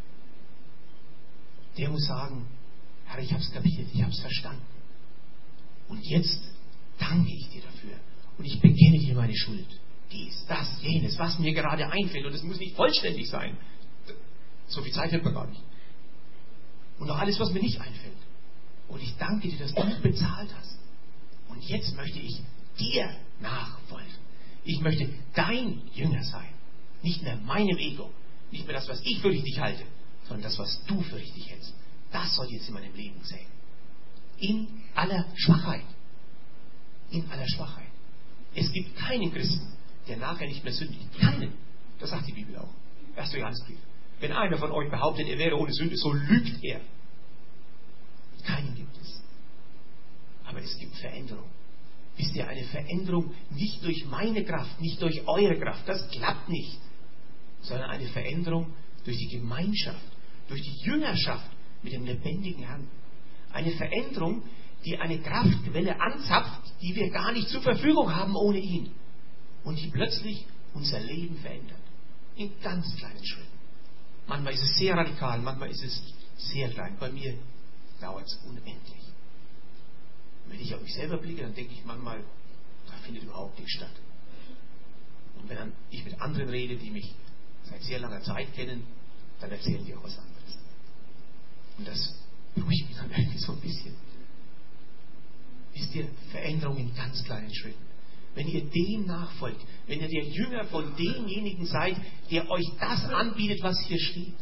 Der muss sagen, Herr, ich habe es kapiert, ich habe es verstanden. Und jetzt danke ich dir dafür. Und ich bekenne dir meine Schuld. Dies, das, jenes, was mir gerade einfällt. Und es muss nicht vollständig sein. So viel Zeit hat man gar nicht. Und auch alles, was mir nicht einfällt. Und ich danke dir, dass du bezahlt hast. Und jetzt möchte ich dir nachfolgen. Ich möchte dein Jünger sein. Nicht mehr meinem Ego. Nicht mehr das, was ich für richtig halte, sondern das, was du für richtig hältst. Das soll jetzt in meinem Leben sein. In aller Schwachheit. In aller Schwachheit. Es gibt keinen Christen, der nachher nicht mehr sündigt. Keinen. Das sagt die Bibel auch. erster Johannesbrief. Wenn einer von euch behauptet, er wäre ohne Sünde, so lügt er. Keinen gibt es. Aber es gibt Veränderung. Wisst ihr, eine Veränderung nicht durch meine Kraft, nicht durch eure Kraft. Das klappt nicht. sondern eine Veränderung durch die Gemeinschaft, durch die Jüngerschaft mit dem lebendigen Herrn. Eine Veränderung, die eine Kraftquelle anzapft, die wir gar nicht zur Verfügung haben ohne ihn. Und die plötzlich unser Leben verändert. In ganz kleinen Schritten. Manchmal ist es sehr radikal, manchmal ist es sehr klein. Bei mir dauert es unendlich. Wenn ich auf mich selber blicke, dann denke ich manchmal, da findet überhaupt nichts statt. Und wenn dann ich mit anderen rede, die mich seit sehr langer Zeit kennen, dann erzählen die auch was anderes. Und das beruhigt mich dann irgendwie so ein bisschen. Wisst ihr, Veränderung in ganz kleinen Schritten. Wenn ihr dem nachfolgt, wenn ihr der Jünger von demjenigen seid, der euch das anbietet, was hier steht.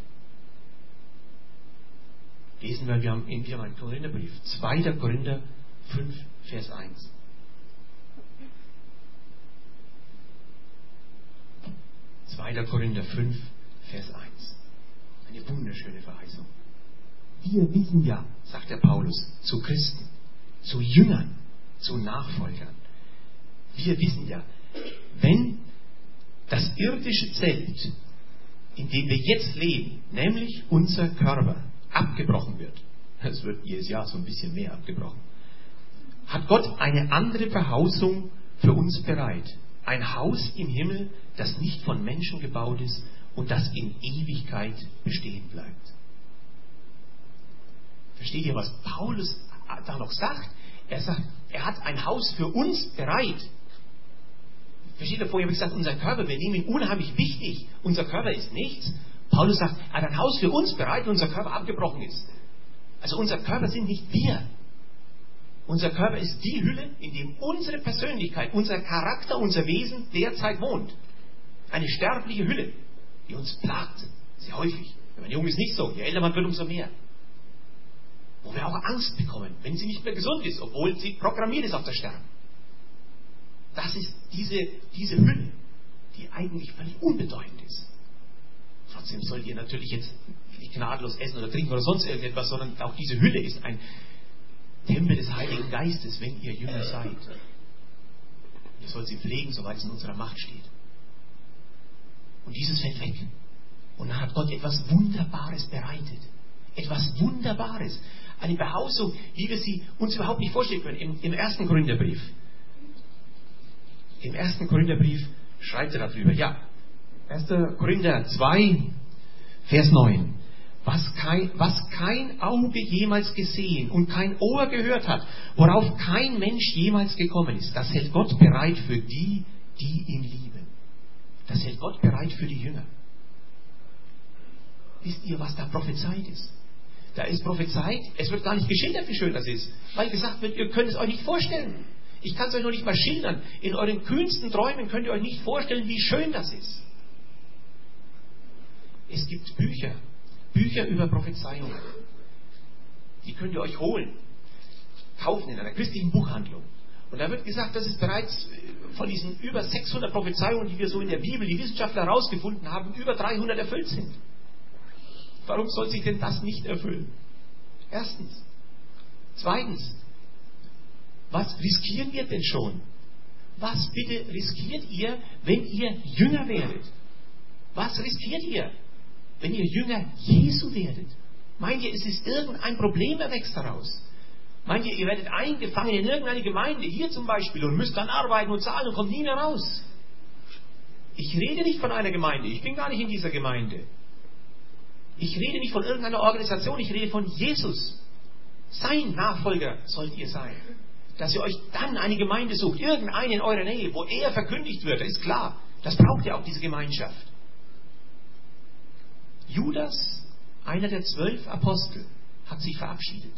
Lesen wir, wir haben in wir haben einen Korintherbrief. zweiter Korinther fünf, Vers eins. zweiter Korinther fünf, Vers eins. Eine wunderschöne Verheißung. Wir wissen ja, sagt der Paulus, zu Christen, zu Jüngern, zu Nachfolgern. Wir wissen ja, wenn das irdische Zelt, in dem wir jetzt leben, nämlich unser Körper, abgebrochen wird, es wird jedes Jahr so ein bisschen mehr abgebrochen, hat Gott eine andere Behausung für uns bereit. Ein Haus im Himmel, das nicht von Menschen gebaut ist und das in Ewigkeit bestehen bleibt. Versteht ihr, was Paulus da noch sagt? Er sagt, er hat ein Haus für uns bereit. Versteht ihr, vorher habe ich gesagt, unser Körper, wir nehmen ihn unheimlich wichtig. Unser Körper ist nichts. Paulus sagt, er hat ein Haus für uns bereit, wenn unser Körper abgebrochen ist. Also unser Körper sind nicht wir. Unser Körper ist die Hülle, in dem unsere Persönlichkeit, unser Charakter, unser Wesen derzeit wohnt. Eine sterbliche Hülle, die uns plagt, sehr häufig. Wenn man jung ist, nicht so. Je älter man wird, umso mehr. Wo wir auch Angst bekommen, wenn sie nicht mehr gesund ist, obwohl sie programmiert ist auf das Sterben. Das ist diese, diese Hülle, die eigentlich völlig unbedeutend ist. Trotzdem sollt ihr natürlich jetzt nicht gnadenlos essen oder trinken oder sonst irgendetwas, sondern auch diese Hülle ist ein Tempel des Heiligen Geistes, wenn ihr Jünger seid. Ihr sollt sie pflegen, soweit es in unserer Macht steht. Und dieses fällt weg. Und dann hat Gott etwas Wunderbares bereitet. Etwas Wunderbares. Eine Behausung, wie wir sie uns überhaupt nicht vorstellen können. Im, im ersten Korintherbrief. Im ersten Korintherbrief schreibt er darüber. Ja, erster Korinther zwei, Vers neun. Was kein, was kein Auge jemals gesehen und kein Ohr gehört hat, worauf kein Mensch jemals gekommen ist, das hält Gott bereit für die, die ihn lieben. Das hält Gott bereit für die Jünger. Wisst ihr, was da prophezeit ist? Da ist prophezeit, es wird gar nicht geschildert, wie schön das ist, weil gesagt wird, ihr könnt es euch nicht vorstellen. Ich kann es euch noch nicht mal schildern. In euren kühnsten Träumen könnt ihr euch nicht vorstellen, wie schön das ist. Es gibt Bücher, Bücher über Prophezeiungen. Die könnt ihr euch holen, kaufen in einer christlichen Buchhandlung. Und da wird gesagt, dass es bereits von diesen über sechshundert Prophezeiungen, die wir so in der Bibel, die Wissenschaftler herausgefunden haben, über dreihundert erfüllt sind. Warum soll sich denn das nicht erfüllen? Erstens. Zweitens. Was riskieren wir denn schon? Was bitte riskiert ihr, wenn ihr Jünger werdet? Was riskiert ihr, wenn ihr Jünger Jesu werdet? Meint ihr, es ist irgendein Problem erwächst daraus? Meint ihr, ihr werdet eingefangen in irgendeine Gemeinde, hier zum Beispiel, und müsst dann arbeiten und zahlen und kommt nie mehr raus? Ich rede nicht von einer Gemeinde, ich bin gar nicht in dieser Gemeinde. Ich rede nicht von irgendeiner Organisation, ich rede von Jesus. Sein Nachfolger sollt ihr sein. Dass ihr euch dann eine Gemeinde sucht, irgendeine in eurer Nähe, wo er verkündigt wird, ist klar. Das braucht ihr auch, diese Gemeinschaft. Judas, einer der zwölf Apostel, hat sich verabschiedet.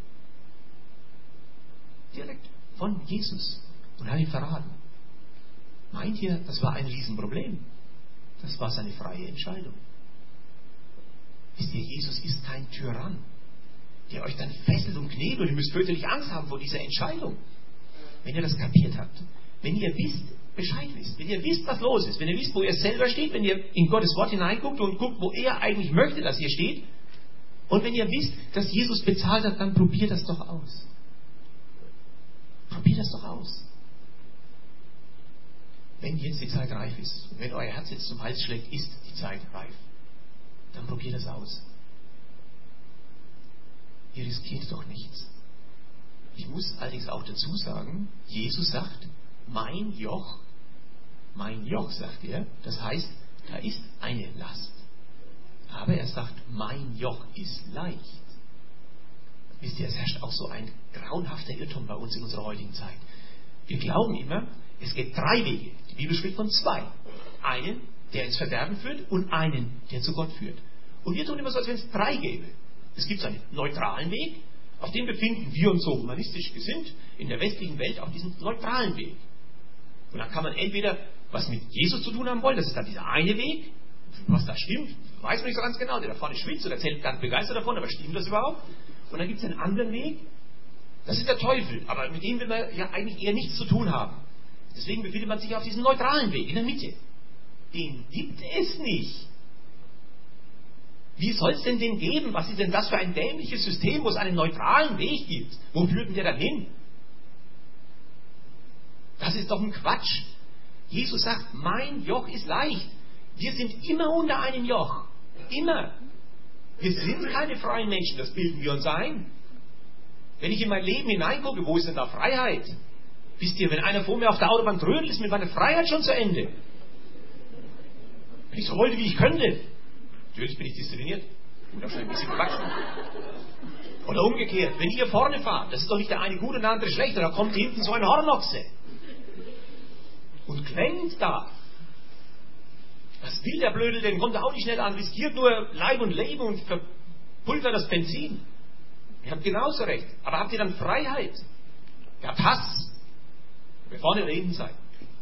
Direkt von Jesus und hat ihn verraten. Meint ihr, das war ein Riesenproblem? Das war seine freie Entscheidung. Wisst ihr, Jesus ist kein Tyrann, der euch dann fesselt und knebelt und ihr müsst fürchterlich Angst haben vor dieser Entscheidung. Wenn ihr das kapiert habt, wenn ihr wisst, Bescheid wisst, wenn ihr wisst, was los ist, wenn ihr wisst, wo ihr selber steht, wenn ihr in Gottes Wort hineinguckt und guckt, wo er eigentlich möchte, dass ihr steht, und wenn ihr wisst, dass Jesus bezahlt hat, dann probiert das doch aus. Probiert das doch aus. wenn jetzt die Zeit reif ist, wenn euer Herz jetzt zum Hals schlägt, ist die Zeit reif. Dann probiert das aus. Ihr riskiert doch nichts. Ich muss allerdings auch dazu sagen, Jesus sagt, mein Joch, mein Joch, sagt er, das heißt, da ist eine Last. Aber er sagt, mein Joch ist leicht. Wisst ihr, es herrscht auch so ein grauenhafter Irrtum bei uns in unserer heutigen Zeit. Wir glauben immer, es gibt drei Wege. Die Bibel spricht von zwei. Einen, der ins Verderben führt und einen, der zu Gott führt. Und wir tun immer so, als wenn es drei gäbe. Es gibt so einen neutralen Weg, auf dem befinden wir uns so humanistisch gesinnt in der westlichen Welt auf diesem neutralen Weg. Und dann kann man entweder was mit Jesus zu tun haben wollen, das ist dann dieser eine Weg, was da stimmt, weiß man nicht so ganz genau, der da vorne schwitzt oder erzählt ganz begeistert davon, aber stimmt das überhaupt? Und dann gibt es einen anderen Weg, das ist der Teufel, aber mit dem will man ja eigentlich eher nichts zu tun haben. Deswegen befindet man sich auf diesem neutralen Weg, in der Mitte. Den gibt es nicht. Wie soll es denn den geben? Was ist denn das für ein dämliches System, wo es einen neutralen Weg gibt? Wo führt denn der dann hin? Das ist doch ein Quatsch. Jesus sagt, mein Joch ist leicht. Wir sind immer unter einem Joch. Immer. Wir sind keine freien Menschen, das bilden wir uns ein. Wenn ich in mein Leben hineingucke, wo ist denn da Freiheit? Wisst ihr, wenn einer vor mir auf der Autobahn trödelt, ist mit meiner Freiheit schon zu Ende. Wenn ich so wollte, wie ich könnte. Natürlich bin ich diszipliniert. Und auch schon ein bisschen quatschen. Oder umgekehrt, wenn ihr vorne fahrt, das ist doch nicht der eine gut und der andere schlecht, da kommt hinten so ein Hornochse. Und klemmt da. Was will der Blödel denn? Kommt er auch nicht schnell an, riskiert nur Leib und Leben und verpulvert das Benzin. Ihr habt genauso recht. Aber habt ihr dann Freiheit? Ihr habt Hass. Wer vorne oder hinten seid.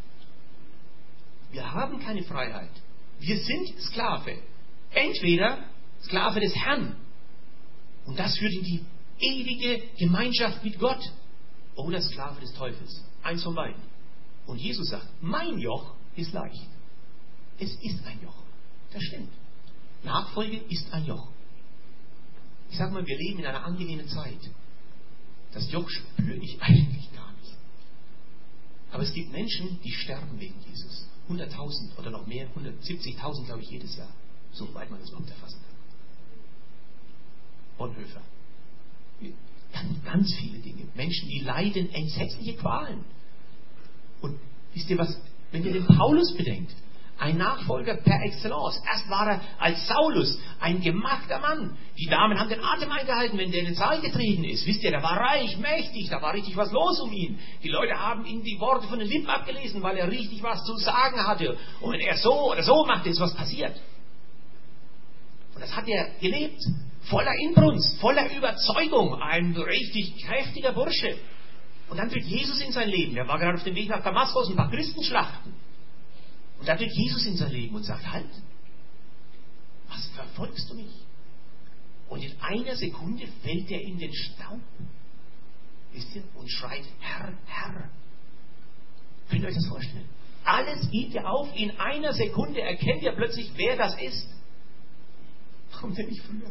Wir haben keine Freiheit. Wir sind Sklave. Entweder Sklave des Herrn. Und das führt in die ewige Gemeinschaft mit Gott. Oder Sklave des Teufels. Eins von beiden. Und Jesus sagt, mein Joch ist leicht. Es ist ein Joch. Das stimmt. Nachfolge ist ein Joch. Ich sage mal, wir leben in einer angenehmen Zeit. Das Joch spüre ich eigentlich gar nicht. Aber es gibt Menschen, die sterben wegen Jesus. hunderttausend oder noch mehr, hundertsiebzigtausend, glaube ich, jedes Jahr. Soweit man das überhaupt erfassen kann. Bonhoeffer. Ganz, ganz viele Dinge. Menschen, die leiden entsetzliche Qualen. Und wisst ihr was, wenn ihr den Paulus bedenkt, ein Nachfolger per Excellence. Erst war er als Saulus ein gemachter Mann. Die Damen haben den Atem eingehalten, wenn der in den Saal getreten ist. Wisst ihr, der war reich, mächtig, da war richtig was los um ihn. Die Leute haben ihm die Worte von den Lippen abgelesen, weil er richtig was zu sagen hatte. Und wenn er so oder so machte, ist was passiert. Und das hat er gelebt. Voller Inbrunst, voller Überzeugung. Ein richtig kräftiger Bursche. Und dann tritt Jesus in sein Leben. Er war gerade auf dem Weg nach Damaskus, ein paar Christen schlachten. Und dann tritt Jesus in sein Leben und sagt, halt, was verfolgst du mich? Und in einer Sekunde fällt er in den Staub. Wisst ihr? Und schreit, Herr, Herr. Könnt ihr euch das vorstellen? Alles gibt er auf. In einer Sekunde erkennt er plötzlich, wer das ist. Warum denn nicht früher?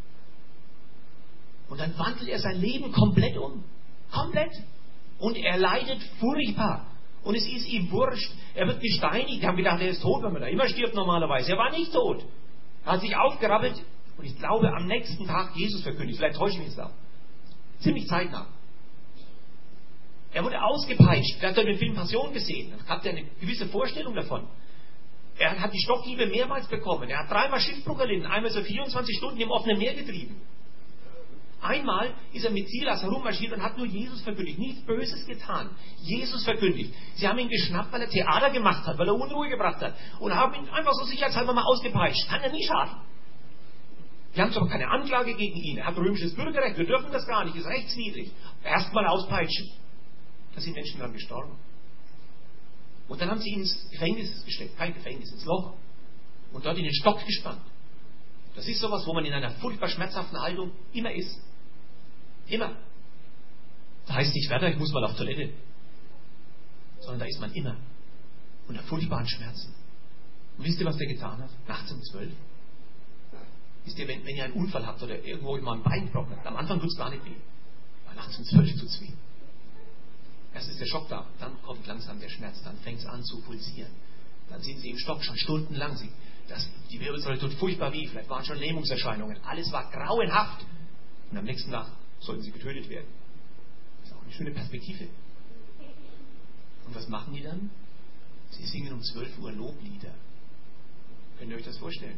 Und dann wandelt er sein Leben komplett um. Komplett. Und er leidet furchtbar. Und es ist ihm wurscht. Er wird gesteinigt. Die haben gedacht, er ist tot, wenn man da immer stirbt normalerweise. Er war nicht tot. Er hat sich aufgerappelt und ich glaube, am nächsten Tag Jesus verkündigt. Vielleicht täusche ich mich jetzt da. Ziemlich zeitnah. Er wurde ausgepeitscht. Vielleicht habt ihr den Film Passion gesehen. Dann habt ihr eine gewisse Vorstellung davon. Er hat die Stockhiebe mehrmals bekommen. Er hat dreimal Schiffbruch erlitten. Einmal so vierundzwanzig Stunden im offenen Meer getrieben. Einmal ist er mit Silas herummarschiert und hat nur Jesus verkündigt. Nichts Böses getan. Jesus verkündigt. Sie haben ihn geschnappt, weil er Theater gemacht hat, weil er Unruhe gebracht hat. Und haben ihn einfach so sicherheitshalber mal ausgepeitscht. Kann ja nie schaden. Wir haben aber keine Anklage gegen ihn. Er hat römisches Bürgerrecht. Wir dürfen das gar nicht. Ist rechtswidrig. Erstmal auspeitschen. Da sind Menschen dran gestorben. Und dann haben sie ihn ins Gefängnis gesteckt. Kein Gefängnis, ins Loch. Und dort in den Stock gespannt. Das ist sowas, wo man in einer furchtbar schmerzhaften Haltung immer ist. Immer. Da heißt nicht, Werder, ich muss mal auf Toilette. Sondern da ist man immer. Unter furchtbaren Schmerzen. Und wisst ihr, was der getan hat? Nachts um zwölf. Wisst ihr, wenn, wenn ihr einen Unfall habt oder irgendwo mal ein Bein gebrochen habt, am Anfang tut es gar nicht weh. Aber nachts um zwölf tut es weh. Erst ist der Schock da, dann kommt langsam der Schmerz, dann fängt es an zu pulsieren. Dann sind sie im Stock schon stundenlang. Sie, das, die Wirbelsäule tut furchtbar weh, vielleicht waren schon Lähmungserscheinungen. Alles war grauenhaft. Und am nächsten Tag sollten sie getötet werden. Das ist auch eine schöne Perspektive. Und was machen die dann? Sie singen um zwölf Uhr Loblieder. Könnt ihr euch das vorstellen?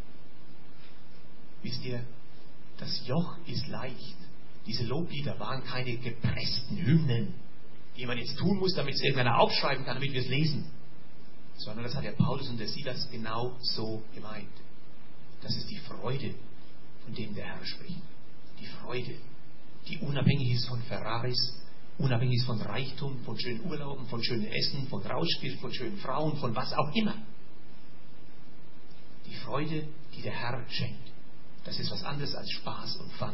Wisst ihr, das Joch ist leicht. Diese Loblieder waren keine gepressten Hymnen, die man jetzt tun muss, damit es irgendeiner aufschreiben kann, damit wir es lesen. Sondern das hat der Paulus und der Silas genau so gemeint. Das ist die Freude, von dem der Herr spricht. Die Freude, die unabhängig ist von Ferraris, unabhängig ist von Reichtum, von schönen Urlauben, von schönen Essen, von Rauschgift, von schönen Frauen, von was auch immer. Die Freude, die der Herr schenkt. Das ist was anderes als Spaß und Fun.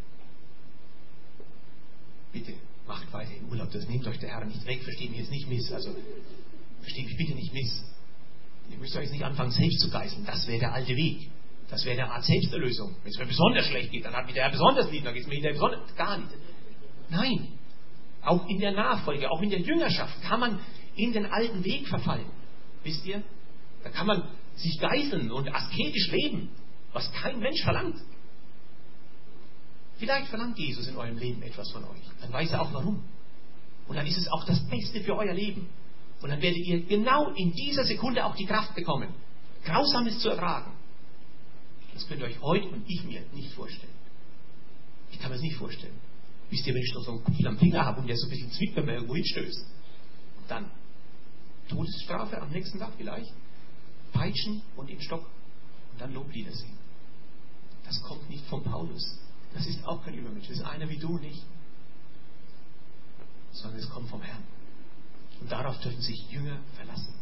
Bitte, macht weiter im Urlaub. Das nimmt euch der Herr nicht weg. Versteht mich jetzt nicht miss. Also, versteht mich bitte nicht miss. Ihr müsst euch nicht anfangen, selbst zu geißeln. Das wäre der alte Weg. Das wäre eine Art Selbsterlösung. Wenn es mir besonders schlecht geht, dann hat mich der Herr besonders lieb. Dann geht es mir hinterher besonders... Gar nicht. Nein. Auch in der Nachfolge, auch in der Jüngerschaft kann man in den alten Weg verfallen. Wisst ihr? Da kann man sich geißeln und asketisch leben, was kein Mensch verlangt. Vielleicht verlangt Jesus in eurem Leben etwas von euch. Dann weiß er auch warum. Und dann ist es auch das Beste für euer Leben. Und dann werdet ihr genau in dieser Sekunde auch die Kraft bekommen, Grausames zu ertragen. Das könnt ihr euch heute und ich mir nicht vorstellen. Ich kann mir das nicht vorstellen. Wisst ihr, wenn ich noch so einen Kumpel am Finger habe und der so ein bisschen zwickt, wenn man irgendwo hinstößt. Dann Todesstrafe am nächsten Tag vielleicht. Peitschen und im Stock. Und dann Loblieder singen. Das kommt nicht von Paulus. Das ist auch kein Übermensch. Das ist einer wie du nicht. Sondern es kommt vom Herrn. Und darauf dürfen sich Jünger verlassen.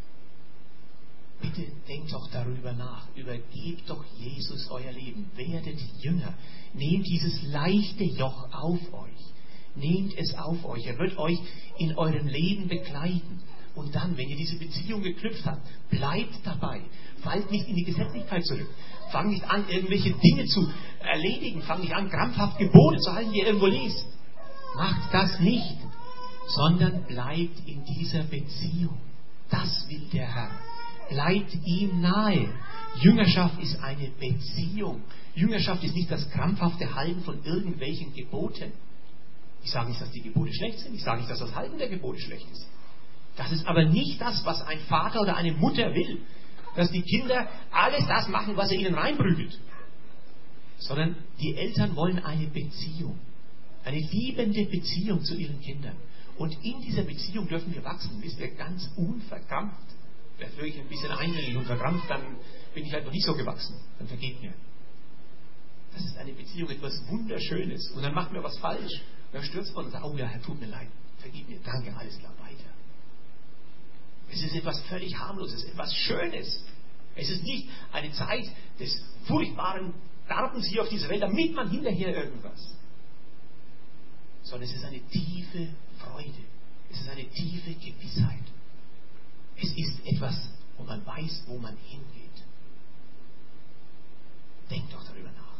Bitte denkt doch darüber nach. Übergebt doch Jesus euer Leben. Werdet Jünger. Nehmt dieses leichte Joch auf euch. Nehmt es auf euch. Er wird euch in eurem Leben begleiten. Und dann, wenn ihr diese Beziehung geknüpft habt, bleibt dabei. Fallt nicht in die Gesetzlichkeit zurück. Fangt nicht an, irgendwelche Dinge zu erledigen. Fangt nicht an, krampfhaft Gebote zu halten, die ihr irgendwo lest. Macht das nicht. Sondern bleibt in dieser Beziehung. Das will der Herr. Bleibt ihm nahe. Jüngerschaft ist eine Beziehung. Jüngerschaft ist nicht das krampfhafte Halten von irgendwelchen Geboten. Ich sage nicht, dass die Gebote schlecht sind. Ich sage nicht, dass das Halten der Gebote schlecht ist. Das ist aber nicht das, was ein Vater oder eine Mutter will. Dass die Kinder alles das machen, was er ihnen reinprügelt. Sondern die Eltern wollen eine Beziehung. Eine liebende Beziehung zu ihren Kindern. Und in dieser Beziehung dürfen wir wachsen. Wisst ihr, ganz unverkrampft. Vielleicht höre ich ein bisschen eindringlich und verkrampft, dann bin ich halt noch nicht so gewachsen. Dann vergeht mir. Das ist eine Beziehung, etwas Wunderschönes. Und dann macht mir was falsch. Und dann stürzt man und sagt, oh ja, Herr, tut mir leid. Vergib mir, danke, alles klar, weiter. Es ist etwas völlig harmloses, etwas Schönes. Es ist nicht eine Zeit des furchtbaren Darbens hier auf dieser Welt, damit man hinterher irgendwas. Sondern es ist eine tiefe Freude. Es ist eine tiefe Gewissheit. Es ist etwas, wo man weiß, wo man hingeht. Denkt doch darüber nach.